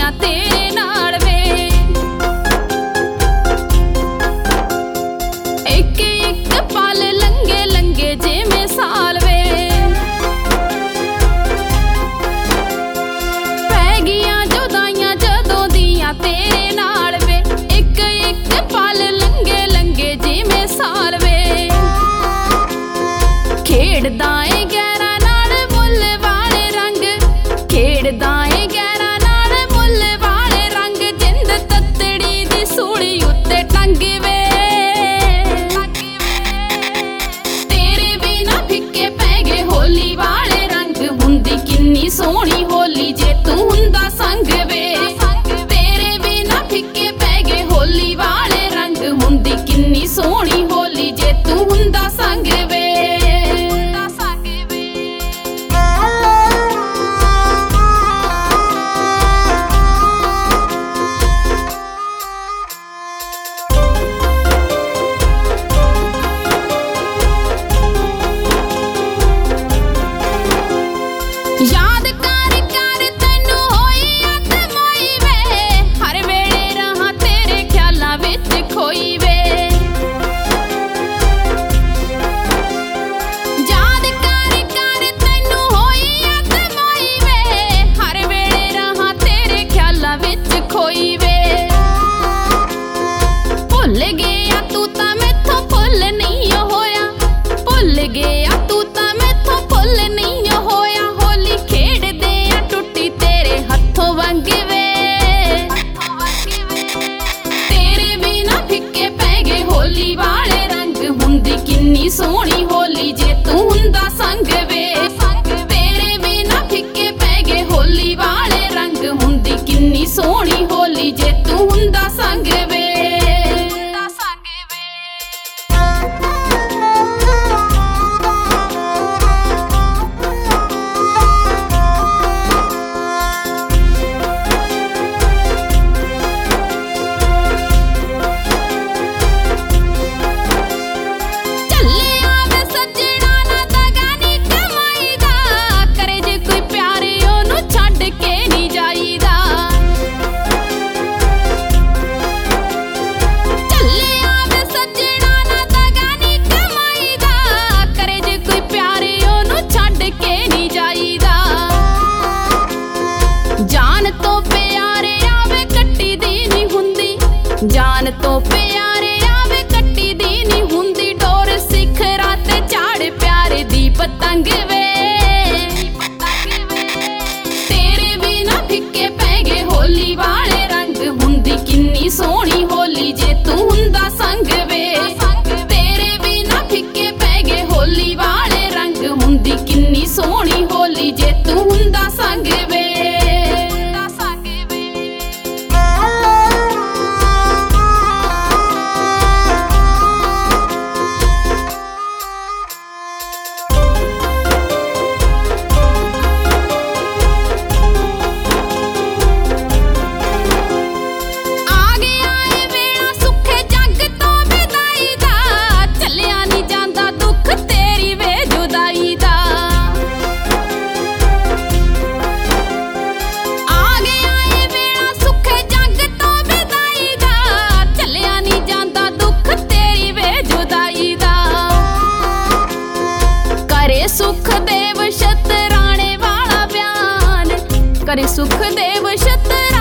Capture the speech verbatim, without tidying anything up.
ਦੀਆਂ ਤੇਰੇ ਨਾਲ ਵੇ। ਇੱਕ ਇੱਕ ਪਲ ਲੰਗੇ ਲੰਗੇ ਜਿਵੇਂ ਸਾਲ ਵੇ। ਪੈ ਗਈਆਂ ਜੁਦਾਈਆਂ ਜਦੋਂ ਦੀਆਂ ਤੇਰੇ ਨਾਲ ਵੇ। ਇੱਕ ਇੱਕ ਪਲ ਲੰਗੇ ਲੰਗੇ ਜਿਵੇਂ ਸਾਲ ਵੇ। ਖੇਡਦਾ ਏ ਗਹਿਰਾਂ ਨਾਲ ਮੁੱਲ ਵਾਲੇ ਰੰਗ, ਖੇਡਦਾ ਏ ਗਹਿਰਾਂ ਨਾਲ ਮੁੱਲ ਵਾਲੇ ਰੰਗ। ਜਿੰਦ ਤੱਤੜੀ ਦੀ ਸੂਲੀ ਉੱਤੇ ਟੰਗ ਵੇ। ਤੇਰੇ ਬਿਨਾ ਫਿੱਕੇ ਪੈ ਗਏ ਹੋਲੀ ਵਾਲੇ ਰੰਗ। ਹੁੰਦੀ ਕਿੰਨੀ ਸੋਹਣੀ ਹੋਲੀ ਜੇ ਤੂੰ ਹੁੰਦਾ ਸੰਗ ਵੇ। ਤੇਰੇ ਬਿਨਾ ਫਿੱਕੇ ਪੈ ਗਏ ਹੋਲੀ ਵਾਲੇ ਰੰਗ। ਹੁੰਦੀ ਕਿੰਨੀ ਸੋਹਣੀ ਹੋਲੀ ਜੇ ਤੂੰ ਹੁੰਦਾ ਸੰਗ ਵੇ। ਯਾਦ ਕਰ ਕਰ ਤੈਨੂੰ ਹੋਈ ਅੱਤ ਮੋਈ ਵੇ। ਹਰ ਵੇਲੇ ਰਹਾਂ ਤੇਰੇ ਖਿਆਲਾਂ ਵਿੱਚ ਖੋਈ ਵੇ। ਯਾਦ ਕਰ ਕਰ ਤੈਨੂੰ ਹੋਈ ਅੱਤ ਮੋਈ ਵੇ। ਹਰ ਵੇਲੇ ਰਹਾਂ ਤੇਰੇ ਖਿਆਲਾਂ ਵਿੱਚ ਖੋਈ ਵੇ। ਭੁੱਲ ਗਿਆ ਤੂੰ ਤਾਂ ਮੈਥੋਂ ਭੁੱਲ ਨਹੀਂ ਹੋਇਆ। ਭੁੱਲ ਗਿਆ ਤੂੰ ਤਾਂ ਮੈਥੋਂ ਭੁੱਲ ਨਹੀਂ ਹੋਇਆ। ਹੋਲੀ ਖੇਡਦੇ ਆ ਟੁੱਟੀ ਤੇਰੇ ਹੱਥੋਂ ਵੰਗ ਵੇ। ਤੇਰੇ ਬਿਨਾ ਫਿੱਕੇ ਪੈ ਗਏ ਹੋਲੀ ਵਾਲੇ ਰੰਗ। ਹੁੰਦੀ ਕਿੰਨੀ ਸੋਹਣੀ ਹੋਲੀ ਜੇ ਤੂੰ ਹੁੰਦਾ ਸੰਗ ਵੇ। ਤੇਰੇ ਬਿਨਾ ਫਿੱਕੇ ਪੈ ਗਏ ਹੋਲੀ ਵਾਲੇ ਰੰਗ। ਹੁੰਦੀ ਕਿੰਨੀ ਸੋਹਣੀ ਹੋਲੀ ਜੇ ਤੂੰ ਹੁੰਦਾ ਸੰਗ ਵੇ। ਜਾਨ ਤੋਂ ਪਿਆਰੇ ਆਵੇ ਕੱਟੀ ਦੀ ਨੀ ਹੁੰਦੀ। ਜਾਨ ਤੋਂ ਪਿਆਰੇ ਆਵੇ ਕੱਟੀ ਦੀ ਨੀ ਹੁੰਦੀ। ਡੋਰ ਸਿਖਰਾਂ ਤੇ ਝਾੜ ਪਿਆਰੇ ਦੀ ਪਤੰਗ ਵੇ। ਤੇਰੇ ਬਿਨਾ ਫਿੱਕੇ ਪੈ ਗਏ ਹੋਲੀ ਵਾਲੇ ਰੰਗ। ਹੁੰਦੀ ਕਿੰਨੀ ਸੋਹਣੀ ਹੋਲੀ ਜੇ ਤੂੰ ਹੁੰਦਾ ਸੰਗ ਵੇ। ਤੇਰੇ ਬਿਨਾ ਫਿੱਕੇ ਪੈ ਗਏ ਹੋਲੀ ਵਾਲੇ ਰੰਗ। ਹੁੰਦੀ ਕਿੰਨੀ ਸੋਹਣੀ ਹੋਲੀ ਜੇ ਤੂੰ ਹੁੰਦਾ ਸੰਗ ਵੇ। ਸੁਖਦੇਵ ਸ਼ਤਰਾਣੇ ਵਾਲਾ ਬਿਆਨ ਕਰੇ। ਸੁਖਦੇਵ ਸ਼ਤਰਾਣੇ